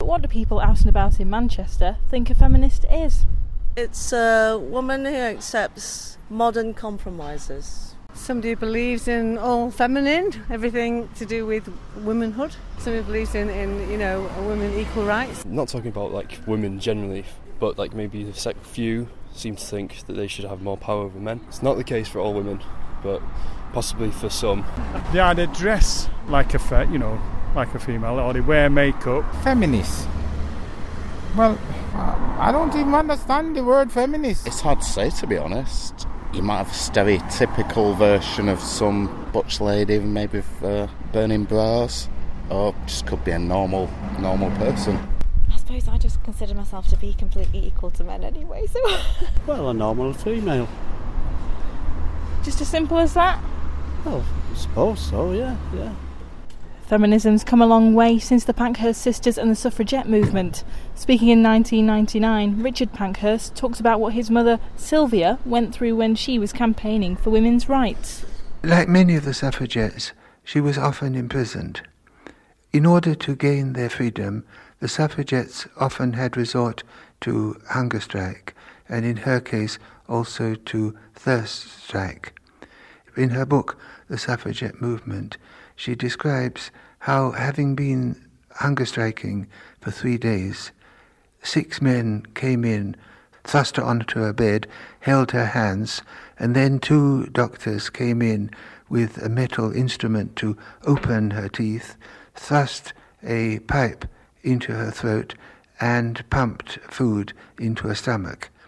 what do people out and about in Manchester think a feminist is? It's a woman who accepts modern compromises. Somebody who believes in all feminine, everything to do with womanhood. Somebody who believes in women equal rights. Not talking about like women generally, but like maybe the few seem to think that they should have more power over men. It's not the case for all women, but possibly for some. They either dress like a female, or they wear makeup. Feminists. Well, I don't even understand the word feminist. It's hard to say, to be honest. You might have a stereotypical version of some butch lady, maybe with burning bras, or just could be a normal person. I suppose I just consider myself to be completely equal to men anyway, so... Well, a normal female. Just as simple as that? Well, I suppose so, yeah. Feminism's come a long way since the Pankhurst sisters and the suffragette movement. Speaking in 1999, Richard Pankhurst talks about what his mother, Sylvia, went through when she was campaigning for women's rights. Like many of the suffragettes, she was often imprisoned. In order to gain their freedom, the suffragettes often had resort to hunger strike, and in her case also to thirst strike. In her book, The Suffragette Movement, she describes how, having been hunger striking for 3 days, 6 men came in, thrust her onto her bed, held her hands, and then 2 doctors came in with a metal instrument to open her teeth, thrust a pipe into her throat, and pumped food into her stomach.